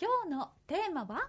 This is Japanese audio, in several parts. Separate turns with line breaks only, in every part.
今日のテーマは、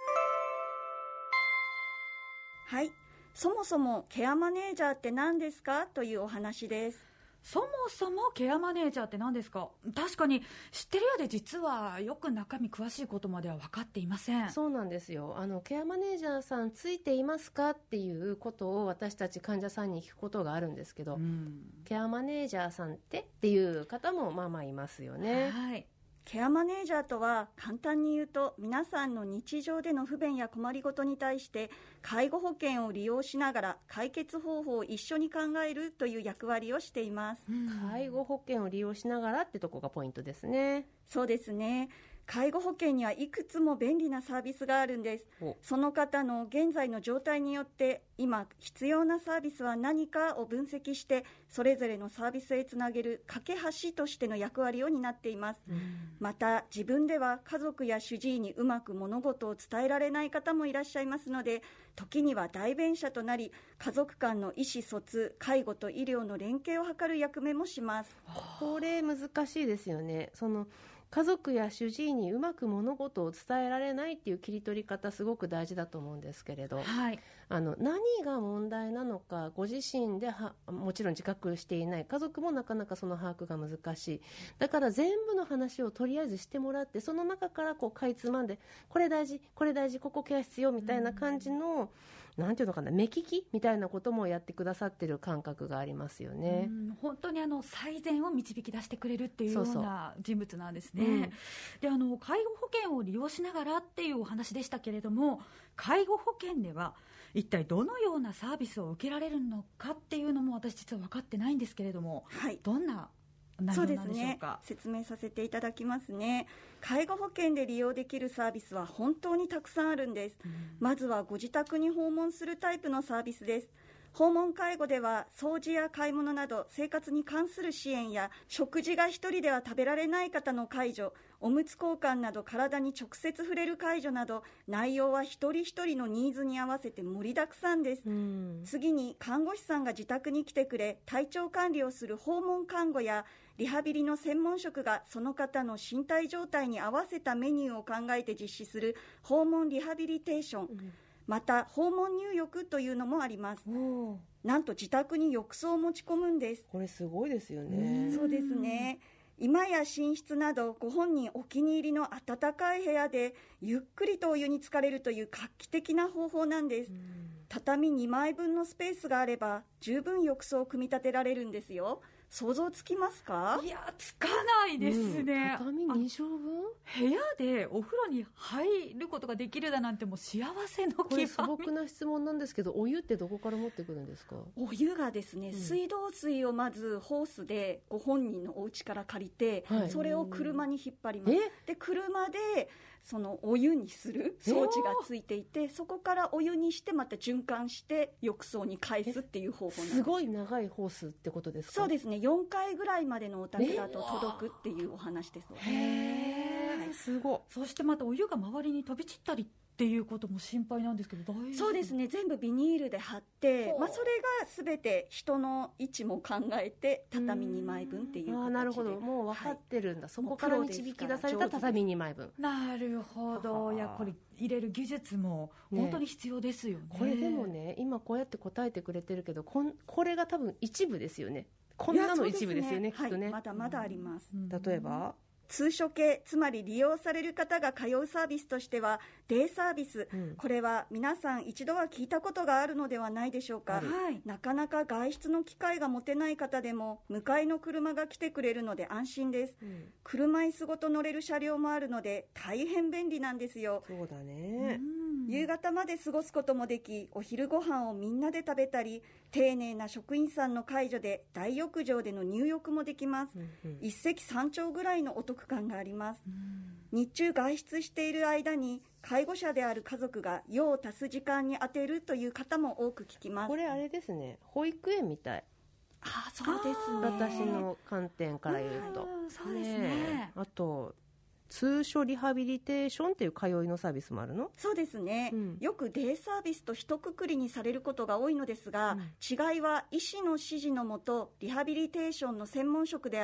はい、そもそもケアマネージャーって何ですかというお話です。
そもそもケアマネージャーって何ですか。確かに知ってるようで実はよく中身詳しいことまでは分かっていません。
そうなんですよ。ケアマネージャーさんついていますかっていうことを私たち患者さんに聞くことがあるんですけど、ケアマネージャーさんっていう方もまあまあいますよね。
はい。ケアマネージャーとは簡単に言うと、皆さんの日常での不便や困りごとに対して介護保険を利用しながら解決方法を一緒に考えるという役割をしています。
介護保険を利用しながらってとこがポイントですね。
そうですね。介護保険にはいくつも便利なサービスがあるんです。その方の現在の状態によって今必要なサービスは何かを分析して、それぞれのサービスへつなげる架け橋としての役割を担っています。また自分では家族や主治医にうまく物事を伝えられない方もいらっしゃいますので、時には代弁者となり、家族間の意思疎通、介護と医療の連携を図る役目もします。
これ難しいですよね。家族や主治医にうまく物事を伝えられないっていう切り取り方すごく大事だと思うんですけれど、
はい、
何が問題なのかご自身でもちろん自覚していない、家族もなかなかその把握が難しい。だから全部の話をとりあえずしてもらって、その中からかいつまんで、これ大事これ大事、ここケア必要みたいな感じの、なんていうのかな、目利きみたいなこともやってくださってる感覚がありますよね。
本当に最善を導き出してくれるっていうような人物なんですね。で、介護保険を利用しながらっていうお話でしたけれども、介護保険では一体どのようなサービスを受けられるのかっていうのも私実は分かってないんですけれども、
はい、
どんな内容なんでしょうか。
そうですね、説明させていただきますね。介護保険で利用できるサービスは本当にたくさんあるんです。まずはご自宅に訪問するタイプのサービスです。訪問介護では掃除や買い物など生活に関する支援や、食事が一人では食べられない方の介助、おむつ交換など体に直接触れる介助など、内容は一人一人のニーズに合わせて盛りだくさんです。次に看護師さんが自宅に来てくれ体調管理をする訪問看護や、リハビリの専門職がその方の身体状態に合わせたメニューを考えて実施する訪問リハビリテーション、また訪問入浴というのもあります。なんと自宅に浴槽を持ち込むんです。
これすごいですよね。
そうですね。居間や寝室などご本人お気に入りの暖かい部屋でゆっくりとお湯に浸かれるという画期的な方法なんです。畳2枚分のスペースがあれば十分浴槽を組み立てられるんですよ。想像つきますか？
いや、つかないですね。
畳2畳分？
部屋でお風呂に入ることができるだなんてもう幸せの極み。
これ素朴な質問なんですけど、お湯ってどこから持ってくるんですか？
お湯がですね、水道水をまずホースでご本人のお家から借りて、それを車に引っ張ります。で、車でそのお湯にする装置がついていて、そこからお湯にしてまた循環して浴槽に返すっていう方法なんです。
すごい長いホースってことですか？
そうですね、4回ぐらいまでのお宅だと届くっていうお話です。
すごい。
そしてまたお湯が周りに飛び散ったりっていうことも心配なんですけど、大丈夫？
そうですね、全部ビニールで貼って、それが全て人の位置も考えて畳2枚分っていう形で。
なるほど、もう分かってるんだ、そこから導き出された畳2枚分。
なるほど。いや、これ入れる技術も本当に必要ですよね。
これでもね、今こうやって答えてくれてるけど、これが多分一部ですよね。こんなの一部ですよね、きっとね。
まだまだあります。
例えば
通所系、つまり利用される方が通うサービスとしてはデイサービス、これは皆さん一度は聞いたことがあるのではないでしょうか。なかなか外出の機会が持てない方でも迎えの車が来てくれるので安心です。車椅子ごと乗れる車両もあるので大変便利なんですよ。
そうだね。
夕方まで過ごすこともでき、お昼ご飯をみんなで食べたり、丁寧な職員さんの介助で大浴場での入浴もできます。一石三鳥ぐらいのお得感があります。日中外出している間に介護者である家族が用を足す時間に充てるという方も多く聞きます。
これあれですね、保育園みたい。
そうですね。
私の観点から言うと。
そうですね。
あと通所リハビリテーションっていう通いのサービスもあるの？
そうですね、よくデイサービスと一括りにされることが多いのですが、違いは医師の指示のもとリハビリテーションの専門職である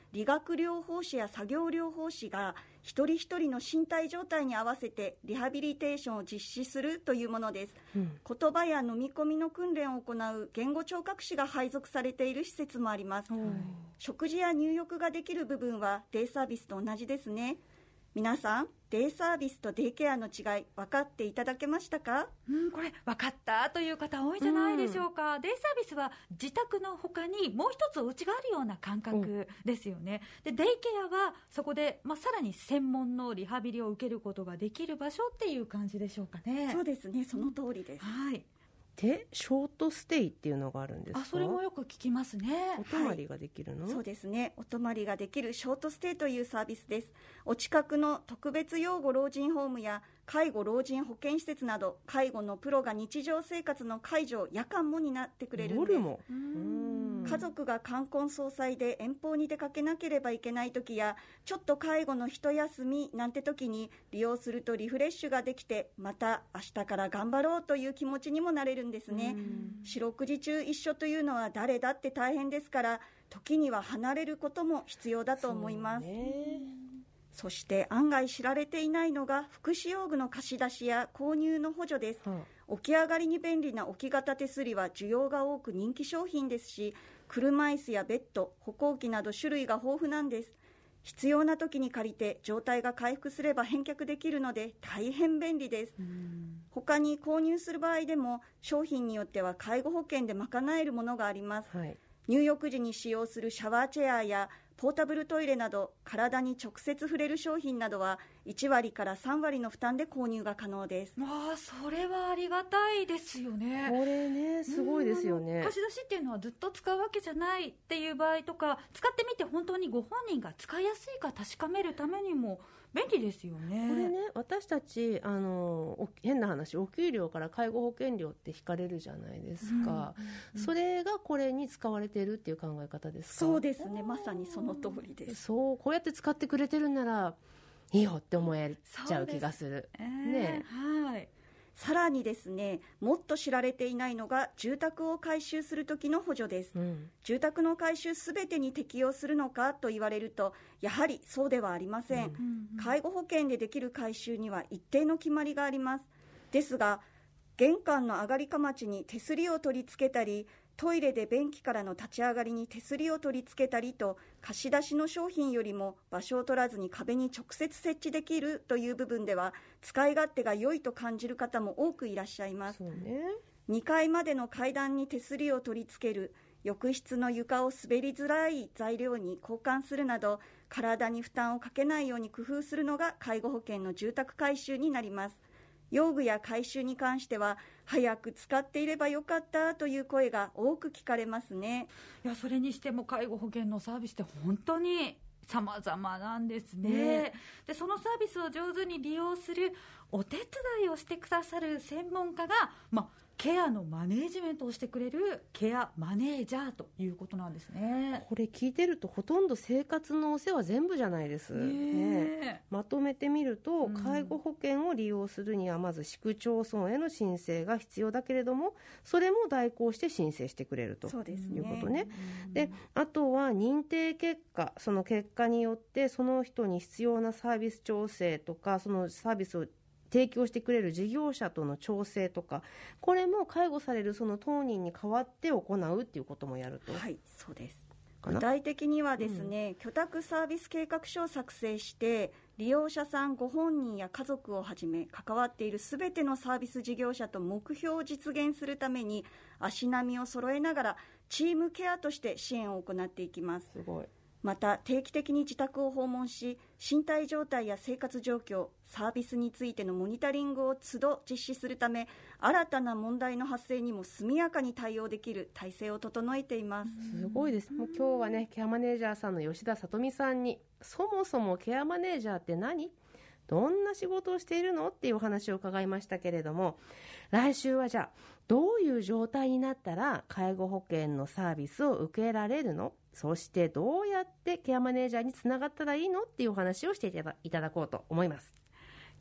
理学療法士や作業療法士が一人一人の身体状態に合わせてリハビリテーションを実施するというものです。言葉や飲み込みの訓練を行う言語聴覚士が配属されている施設もあります。食事や入浴ができる部分はデイサービスと同じですね。皆さん、デイサービスとデイケアの違い分かっていただけましたか？
これ分かったという方多いんじゃないでしょうか。デイサービスは自宅の他にもう一つお家があるような感覚ですよね。でデイケアはそこで、さらに専門のリハビリを受けることができる場所っていう感じでしょうかね。
そうですね、その通りです。
はい。
でショートステイっていうのがあるんですか？
それもよく聞きますね。
お泊まりができるの？
そうですね、お泊まりができるショートステイというサービスです。お近くの特別養護老人ホームや介護老人保健施設など介護のプロが日常生活の介助を夜間も担ってくれるんです。
夜も
家族が冠婚葬祭で遠方に出かけなければいけない時やちょっと介護の一休みなんて時に利用するとリフレッシュができて、また明日から頑張ろうという気持ちにもなれるんですね。四六時中一緒というのは誰だって大変ですから、時には離れることも必要だと思います。そして案外知られていないのが福祉用具の貸し出しや購入の補助です。起き上がりに便利な置き型手すりは需要が多く人気商品ですし、車椅子やベッド、歩行器など種類が豊富なんです。必要な時に借りて状態が回復すれば返却できるので大変便利です。他に購入する場合でも商品によっては介護保険で賄えるものがあります。入浴時に使用するシャワーチェアやポータブルトイレなど体に直接触れる商品などは1割から3割の負担で購入が可能です。
それはありがたいですよね。
これねすごいですよね。
貸し出しっていうのはずっと使うわけじゃないっていう場合とか、使ってみて本当にご本人が使いやすいか確かめるためにも便利ですよね。
これね、私たち変な話、お給料から介護保険料って引かれるじゃないですか、それがこれに使われているっていう考え方ですか？
そうですね、まさにその通りです。
こうやって使ってくれてるならいいよって思えちゃう気がする、
さらにですね、もっと知られていないのが住宅を改修する時の補助です。住宅の改修すべてに適用するのかと言われると、やはりそうではありません。介護保険でできる改修には一定の決まりがあります。ですが、玄関の上がりかまちに手すりを取り付けたり、トイレで便器からの立ち上がりに手すりを取り付けたりと、貸し出しの商品よりも場所を取らずに壁に直接設置できるという部分では使い勝手が良いと感じる方も多くいらっしゃいます。2階までの階段に手すりを取り付ける、浴室の床を滑りづらい材料に交換するなど、体に負担をかけないように工夫するのが介護保険の住宅改修になります。用具や改修に関しては早く使っていればよかったという声が多く聞かれますね。
それにしても介護保険のサービスって本当に様々なんですね。でそのサービスを上手に利用するお手伝いをしてくださる専門家が、ケアのマネージメントをしてくれるケアマネージャーということなんですね。
これ聞いてるとほとんど生活のお世話全部じゃないです、まとめてみると、介護保険を利用するにはまず市区町村への申請が必要だけれども、それも代行して申請してくれるということね。であとは認定結果、その結果によってその人に必要なサービス調整とか、そのサービスを提供してくれる事業者との調整とか、これも介護されるその当人に代わって行うっていうこともやると。
そうです。具体的にはですね、居宅サービス計画書を作成して利用者さんご本人や家族をはじめ関わっているすべてのサービス事業者と目標を実現するために足並みを揃えながらチームケアとして支援を行っていきます。
すごい。
また定期的に自宅を訪問し、身体状態や生活状況、サービスについてのモニタリングを都度実施するため、新たな問題の発生にも速やかに対応できる体制を整えています。
すごいです。もう今日はね、ケアマネージャーさんの吉田さとみさんに、そもそもケアマネージャーって何？どんな仕事をしているのっていうお話を伺いましたけれども、来週はじゃあどういう状態になったら介護保険のサービスを受けられるの？そしてどうやってケアマネージャーにつながったらいいのっていうお話をしていただこうと思います。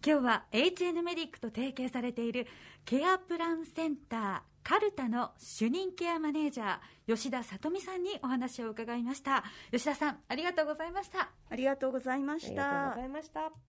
今日は HN メディックと提携されているケアプランセンターカルタの主任ケアマネージャー吉田さとみさんにお話を伺いました。吉田さん、ありがとうございました。
ありがとうございました。
ありがとうございました。